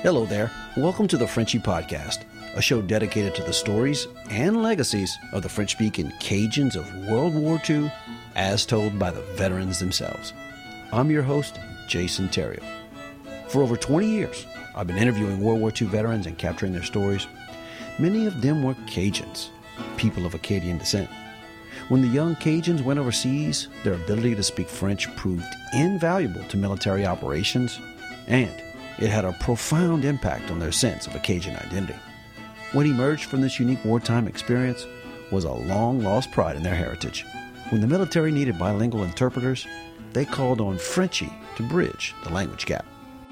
Hello there. Welcome to the Frenchy Podcast, a show dedicated to the stories and legacies of the French-speaking Cajuns of World War II, as told by the veterans themselves. I'm your host, Jason Theriault. For over 20 years, I've been interviewing World War II veterans and capturing their stories. Many of them were Cajuns, people of Acadian descent. When the young Cajuns went overseas, their ability to speak French proved invaluable to military operations, and it had a profound impact on their sense of a Cajun identity. What emerged from this unique wartime experience was a long-lost pride in their heritage. When the military needed bilingual interpreters, they called on Frenchy to bridge the language gap.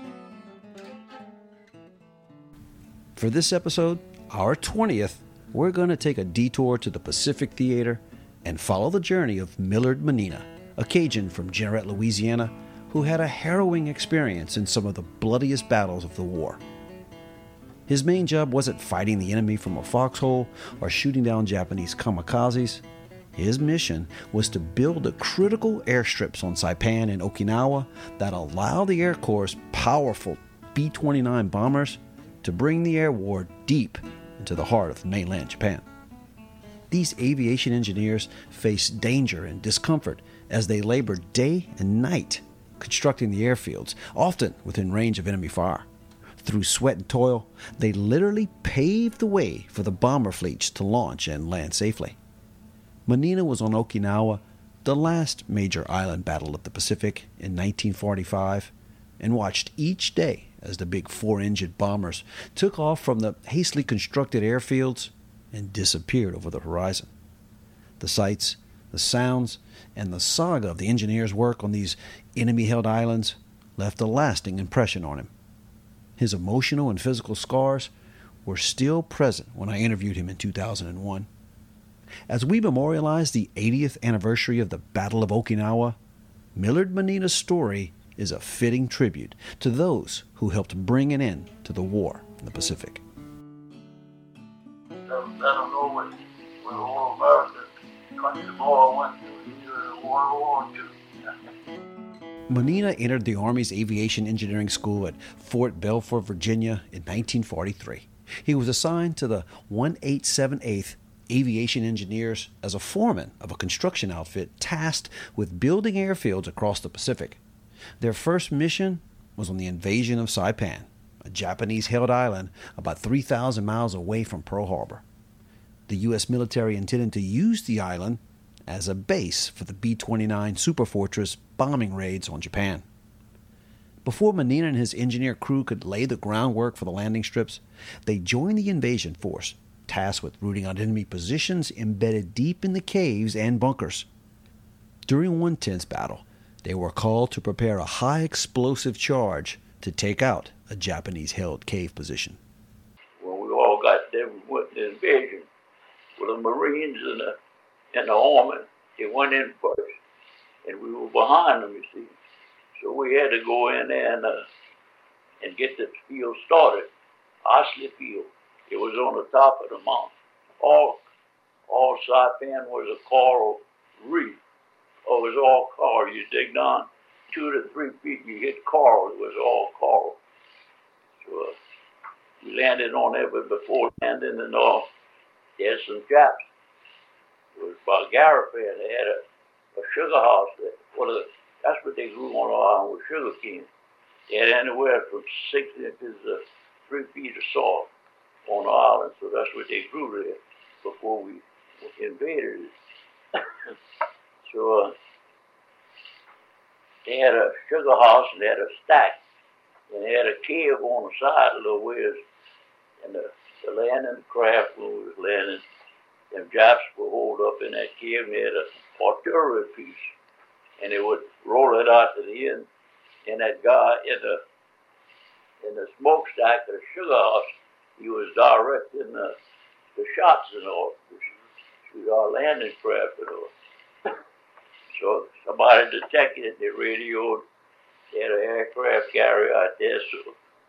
For this episode, our 20th, we're going to take a detour to the Pacific Theater and follow the journey of Millard Menina, a Cajun from Jeanneret, Louisiana, who had a harrowing experience in some of the bloodiest battles of the war. His main job wasn't fighting the enemy from a foxhole or shooting down Japanese kamikazes. His mission was to build the critical airstrips on Saipan and Okinawa that allow the Air Corps' powerful B-29 bombers to bring the air war deep into the heart of mainland Japan. These aviation engineers faced danger and discomfort as they labored day and night constructing the airfields, often within range of enemy fire. Through sweat and toil, they literally paved the way for the bomber fleets to launch and land safely. Menina was on Okinawa, the last major island battle of the Pacific in 1945, and watched each day as the big four-engined bombers took off from the hastily constructed airfields and disappeared over the horizon. The sights, the sounds, and the saga of the engineers' work on these enemy-held islands left a lasting impression on him. His emotional and physical scars were still present when I interviewed him in 2001. As we memorialize the 80th anniversary of the Battle of Okinawa, Millard Menina's story is a fitting tribute to those who helped bring an end to the war in the Pacific. I don't know when all American country war went to World War II. Menina entered the Army's Aviation Engineering School at Fort Belvoir, Virginia in 1943. He was assigned to the 1878th Aviation Engineers as a foreman of a construction outfit tasked with building airfields across the Pacific. Their first mission was on the invasion of Saipan, a Japanese-held island about 3,000 miles away from Pearl Harbor. The U.S. military intended to use the island as a base for the B-29 Superfortress bombing raids on Japan. Before Menina and his engineer crew could lay the groundwork for the landing strips, they joined the invasion force, tasked with rooting out enemy positions embedded deep in the caves and bunkers. During one tense battle, they were called to prepare a high-explosive charge to take out a Japanese-held cave position. When we all got there, we went to the invasion with the Marines and the Army. They went in first, and we were behind them, you see. So we had to go in there and get the field started. Osley Field. It was on the top of the mountain. All Saipan was a coral reef. Oh, it was all coral. You dig down 2 to 3 feet, you hit coral. It was all coral. So we landed on it, but before landing and all, there's some chaps. It was by Garifay. They had a sugar house. That's what they grew on the island, with sugar cane. They had anywhere from 6 inches to 3 feet of soil on the island, so that's what they grew there before we invaded it. So they had a sugar house and they had a stack, and they had a cave on the side a little ways, and the landing craft when we was landing, them Japs were holed up in that cave, and they had a artillery piece, and they would roll it out to the end, and that guy in the smokestack of the sugar house, he was directing the shots and all, to shoot our landing craft and all. So somebody detected it, they radioed, they had an aircraft carrier out there, so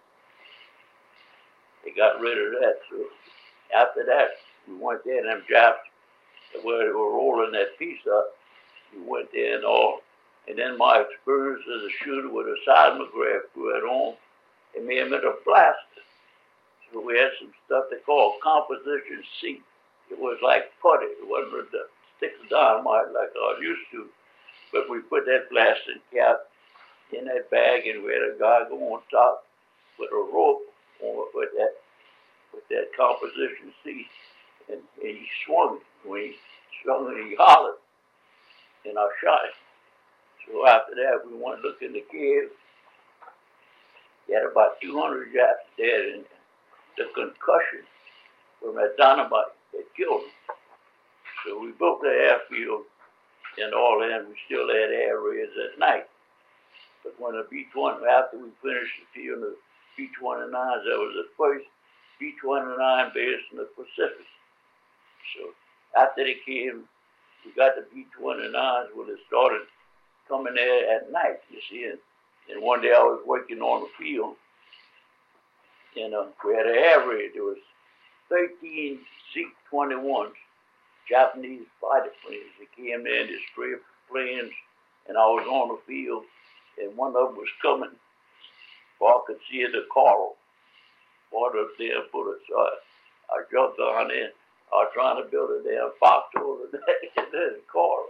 they got rid of that. So after that, we went there, and them Japs, where they were rolling that piece up, we went there and all, And then my experience as a shooter with a seismograph crew at home, and made them into blaster. So we had some stuff they called composition C. It was like putty. It wasn't the sticks of dynamite like I was used to. But we put that blasting cap in that bag, and we had a guy go on top with a rope on with that composition C, and he swung it. When he swung it, he hollered, and I shot him. So after that, we went to look in the cave. He had about 200 Japs dead, and the concussion from that dynamite that killed him. So we built the airfield and all that, and we still had air raids at night. But when the B-29, after we finished the field of B-29s, that was the first B-29 base in the Pacific. So after they came, we got the B-29s when it started coming there at night, you see. And one day I was working on the field, and we had an air raid. There was 13 Z-21s, Japanese fighter planes. They came there in these stray planes, and I was on the field, and one of them was coming. I could see the coral part of their bullet. So I jumped on in. I was trying to build a damn foxhole in that coral.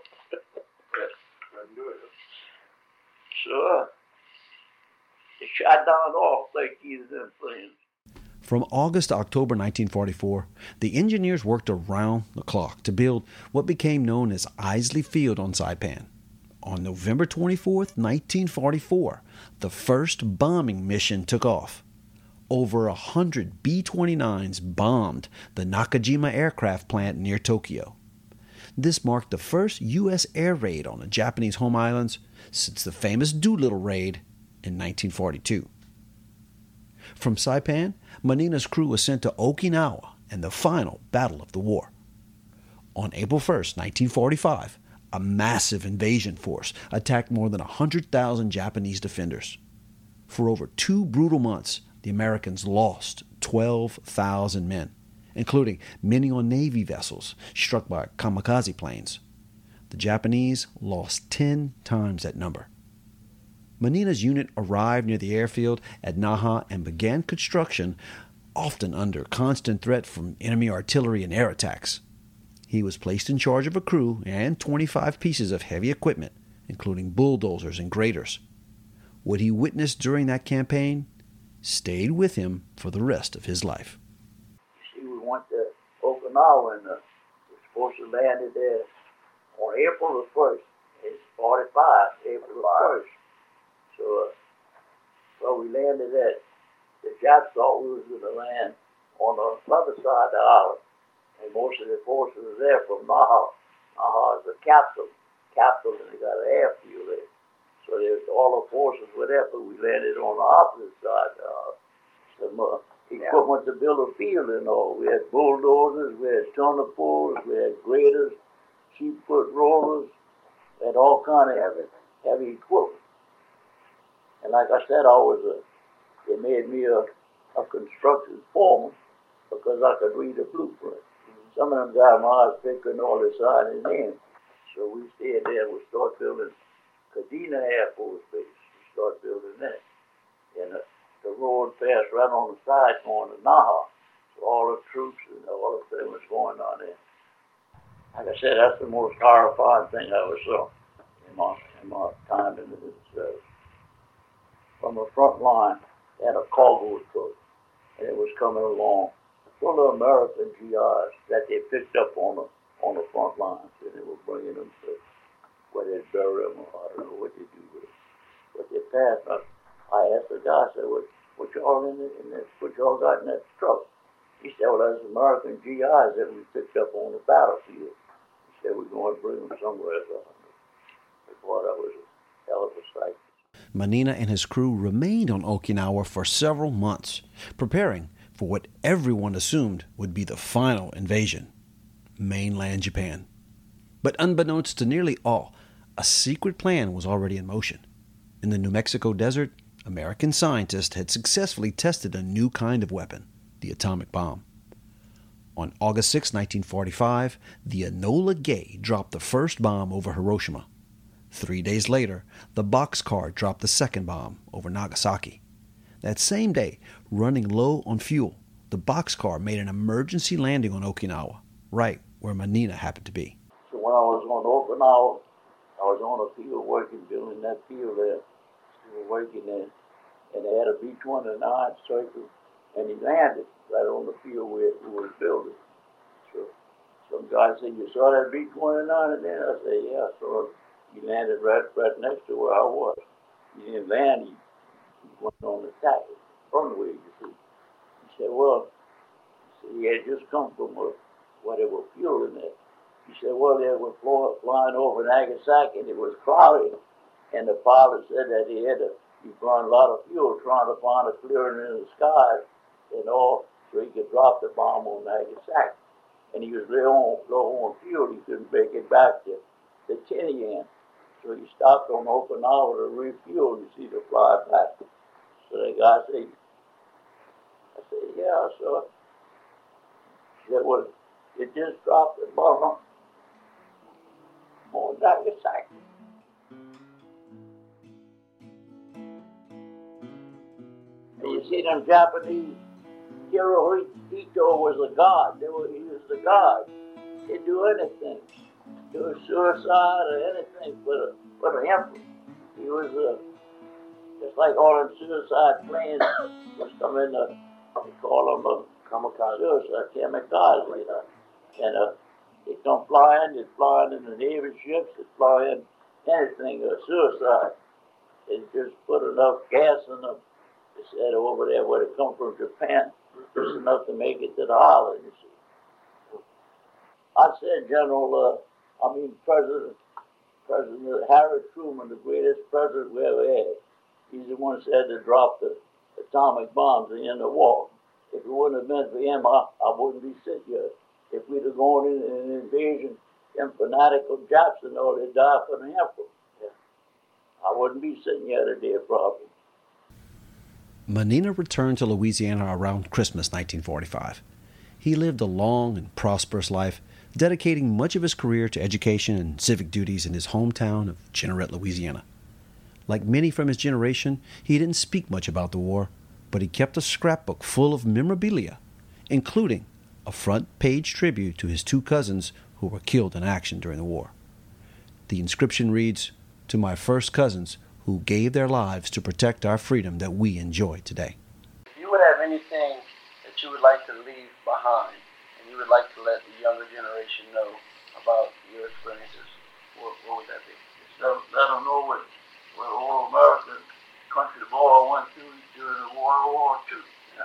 So they shot down all 13 of them planes. From August to October 1944, the engineers worked around the clock to build what became known as Isley Field on Saipan. On November 24th, 1944, the first bombing mission took off. Over 100 B-29s bombed the Nakajima aircraft plant near Tokyo. This marked the first U.S. air raid on the Japanese home islands since the famous Doolittle raid in 1942. From Saipan, Manina's crew was sent to Okinawa and the final battle of the war. On April 1st, 1945, a massive invasion force attacked more than 100,000 Japanese defenders. For over 2 brutal months, the Americans lost 12,000 men, including many on Navy vessels struck by kamikaze planes. The Japanese lost 10 times that number. Manina's unit arrived near the airfield at Naha and began construction, often under constant threat from enemy artillery and air attacks. He was placed in charge of a crew and 25 pieces of heavy equipment, including bulldozers and graders. What he witnessed during that campaign stayed with him for the rest of his life. You see, we went to Okinawa, and we were supposed to land there on April the 1st. It's 45, April the 1st. So we landed at, the Japs thought we was going to land on the other side of the island. And most of the forces were there from Naha. Naha is the capital, and they got an airfield there. So all the forces were there, but we landed on the opposite side. Some equipment to build a field and all. We had bulldozers, we had tunnel pulls, we had graders, sheep-foot rollers, and all kind of heavy equipment. And like I said, they made me a construction foreman because I could read the blueprint. Some of them guys, my husband couldn't all decide his name. So we stayed there and we started building Kadena Air Force Base. We started building that. And the road passed right on the side going to Naha. So all the troops and all the things was going on there. Like I said, that's the most horrifying thing I ever saw in my time in the service. From the front line, they had a cargo truck, and it was coming along full of American GIs that they picked up on the front lines, and they were bringing them to where they'd bury them, or I don't know what they do with it. But they passed. I asked the guy, I said, what y'all what y'all got in that truck? He said, well, that's American GIs that we picked up on the battlefield. He said, we're going to bring them somewhere else. I thought that was a hell of a sight. Manina and his crew remained on Okinawa for several months, preparing for what everyone assumed would be the final invasion, mainland Japan. But unbeknownst to nearly all, a secret plan was already in motion. In the New Mexico desert, American scientists had successfully tested a new kind of weapon, the atomic bomb. On August 6, 1945, the Enola Gay dropped the first bomb over Hiroshima. 3 days later, the Boxcar dropped the second bomb over Nagasaki. That same day, running low on fuel, the boxcar made an emergency landing on Okinawa, right where Manina happened to be. So when I was on Okinawa, I was on a field working, building that field there. We were working there, and they had a B-29 circle, and he landed right on the field where we was building. So some guy said, "You saw that B-29 in there?" I said, "Yeah, I saw it. He landed right next to where I was. He didn't land, he went on the tack from the way, you see." He said, "Well," he had just come from whatever fuel in there. He said, "Well, they were flying over Nagasaki, and it was cloudy, and the pilot said that he burned a lot of fuel trying to find a clearing in the sky and all, so he could drop the bomb on Nagasaki. And he was low on fuel. He couldn't make it back to Tinian. So he stopped on Okinawa to refuel, you see, to fly back." So the guy said, I said, "Yeah, I saw it." He said, "Well, it just dropped the bomb on Nagasaki." And you see, them Japanese, Hirohito was a god. He was the god. He'd do anything. Do suicide or anything for the emperor. He was just like all them suicide planes was coming, they call them kamikaze. Suicide, kamikaze, you know. And they come flying in the Navy ships, they fly in anything, suicide. They just put enough gas in them. They said over there where they come from Japan, just enough to make it to the island, you see. I said President Harry Truman, the greatest president we ever had. He's the one who said to drop the atomic bombs at the end of the war. If it wouldn't have been for him, I wouldn't be sitting here. If we'd have gone in an invasion, them fanatical Japs and all, they'd die for the emperor. Yeah. I wouldn't be sitting here today, probably. Manina returned to Louisiana around Christmas 1945. He lived a long and prosperous life, dedicating much of his career to education and civic duties in his hometown of Jeanerette, Louisiana. Like many from his generation, he didn't speak much about the war, but he kept a scrapbook full of memorabilia, including a front-page tribute to his two cousins who were killed in action during the war. The inscription reads, "To my first cousins who gave their lives to protect our freedom that we enjoy today." If you would have anything that you would like to leave behind, and you would like to let the younger generation know about your experiences, what would that be? Let them know what all American country boy went through during the World War II.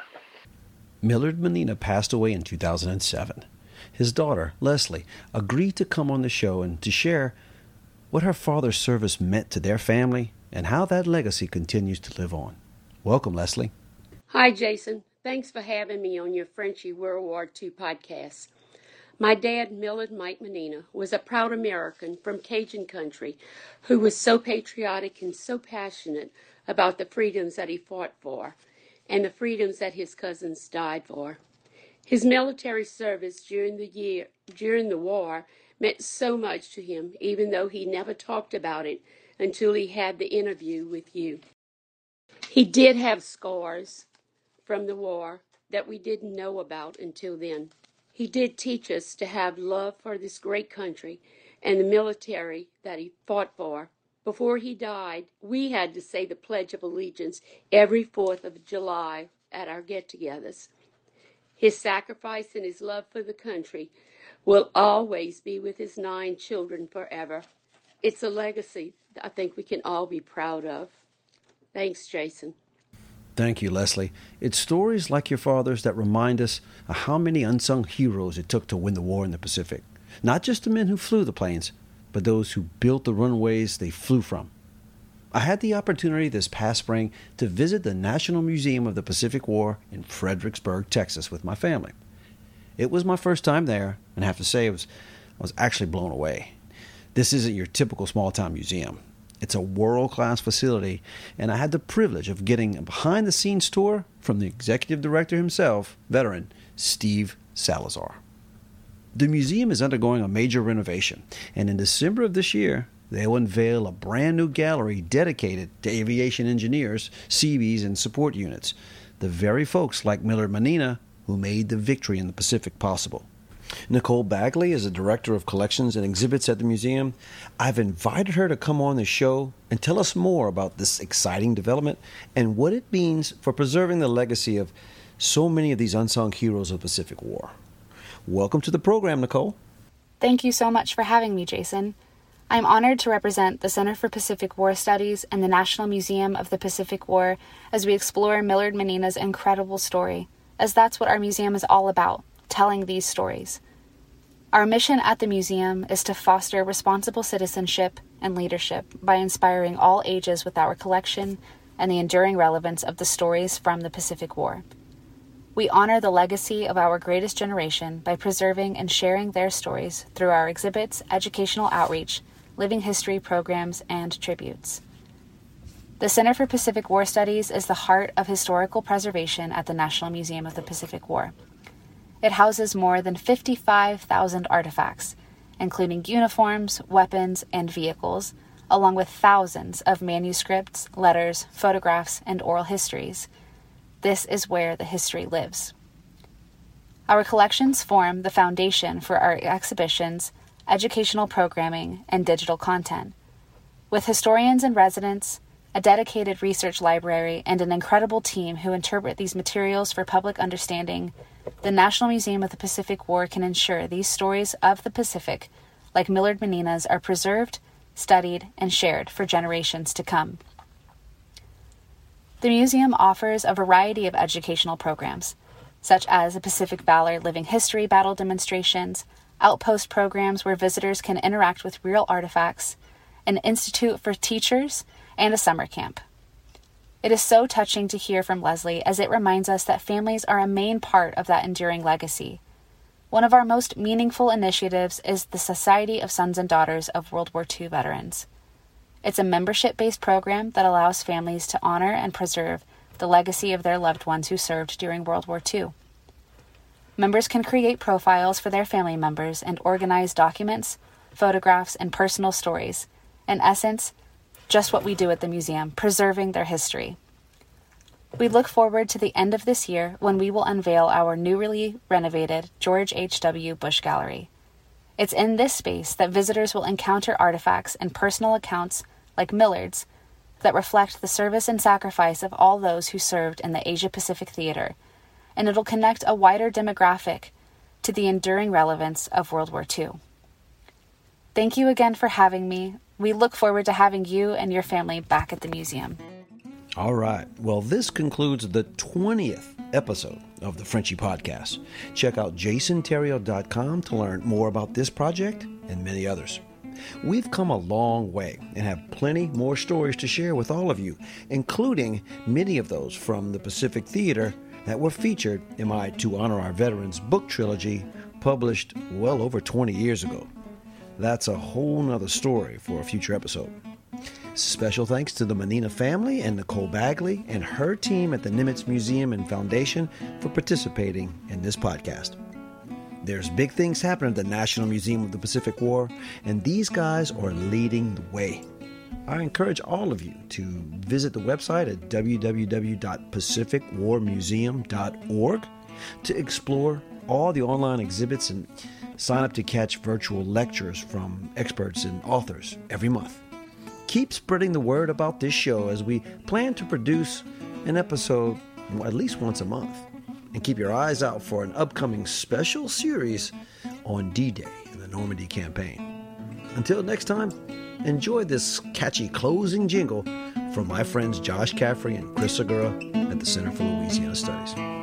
Millard Manina passed away in 2007. His daughter, Leslie, agreed to come on the show and to share what her father's service meant to their family and how that legacy continues to live on. Welcome, Leslie. Hi, Jason. Thanks for having me on your Frenchy World War II podcast. My dad, Millard Mike Manina, was a proud American from Cajun country who was so patriotic and so passionate about the freedoms that he fought for and the freedoms that his cousins died for. His military service during the war meant so much to him, even though he never talked about it until he had the interview with you. He did have scars from the war that we didn't know about until then. He did teach us to have love for this great country and the military that he fought for. Before he died, we had to say the Pledge of Allegiance every 4th of July at our get-togethers. His sacrifice and his love for the country will always be with his 9 children forever. It's a legacy that I think we can all be proud of. Thanks, Jason. Thank you, Leslie. It's stories like your father's that remind us of how many unsung heroes it took to win the war in the Pacific. Not just the men who flew the planes, but those who built the runways they flew from. I had the opportunity this past spring to visit the National Museum of the Pacific War in Fredericksburg, Texas with my family. It was my first time there, and I have to say I was actually blown away. This isn't your typical small-town museum. It's a world-class facility, and I had the privilege of getting a behind-the-scenes tour from the executive director himself, veteran Steve Salazar. The museum is undergoing a major renovation, and in December of this year, they'll unveil a brand new gallery dedicated to aviation engineers, Seabees, and support units, the very folks like Millard Manina who made the victory in the Pacific possible. Nicole Bagley is the Director of Collections and Exhibits at the museum. I've invited her to come on the show and tell us more about this exciting development and what it means for preserving the legacy of so many of these unsung heroes of the Pacific War. Welcome to the program, Nicole. Thank you so much for having me, Jason. I'm honored to represent the Center for Pacific War Studies and the National Museum of the Pacific War as we explore Millard Manina's incredible story, as that's what our museum is all about, telling these stories. Our mission at the museum is to foster responsible citizenship and leadership by inspiring all ages with our collection and the enduring relevance of the stories from the Pacific War. We honor the legacy of our greatest generation by preserving and sharing their stories through our exhibits, educational outreach, living history programs, and tributes. The Center for Pacific War Studies is the heart of historical preservation at the National Museum of the Pacific War. It houses more than 55,000 artifacts, including uniforms, weapons, and vehicles, along with thousands of manuscripts, letters, photographs, and oral histories. This is where the history lives. Our collections form the foundation for our exhibitions, educational programming, and digital content. With historians in residence, a dedicated research library, and an incredible team who interpret these materials for public understanding, the National Museum of the Pacific War can ensure these stories of the Pacific, like Millard Manina's, are preserved, studied, and shared for generations to come. The museum offers a variety of educational programs, such as a Pacific Valor Living History battle demonstrations, outpost programs where visitors can interact with real artifacts, an institute for teachers, and a summer camp. It is so touching to hear from Leslie, as it reminds us that families are a main part of that enduring legacy. One of our most meaningful initiatives is the Society of Sons and Daughters of World War II Veterans. It's a membership-based program that allows families to honor and preserve the legacy of their loved ones who served during World War II. Members can create profiles for their family members and organize documents, photographs, and personal stories. In essence, just what we do at the museum, preserving their history. We look forward to the end of this year when we will unveil our newly renovated George H.W. Bush Gallery. It's in this space that visitors will encounter artifacts and personal accounts like Millard's that reflect the service and sacrifice of all those who served in the Asia-Pacific Theater, and it'll connect a wider demographic to the enduring relevance of World War II. Thank you again for having me. We look forward to having you and your family back at the museum. All right. Well, this concludes the 20th episode of the Frenchie Podcast. Check out jasonterrio.com to learn more about this project and many others. We've come a long way and have plenty more stories to share with all of you, including many of those from the Pacific Theater that were featured in my To Honor Our Veterans book trilogy, published well over 20 years ago. That's a whole nother story for a future episode. Special thanks to the Manina family and Nicole Bagley and her team at the Nimitz Museum and Foundation for participating in this podcast. There's big things happening at the National Museum of the Pacific War, and these guys are leading the way. I encourage all of you to visit the website at www.pacificwarmuseum.org to explore all the online exhibits and sign up to catch virtual lectures from experts and authors every month. Keep spreading the word about this show as we plan to produce an episode at least once a month. And keep your eyes out for an upcoming special series on D-Day and the Normandy campaign. Until next time, enjoy this catchy closing jingle from my friends Josh Caffrey and Chris Segura at the Center for Louisiana Studies.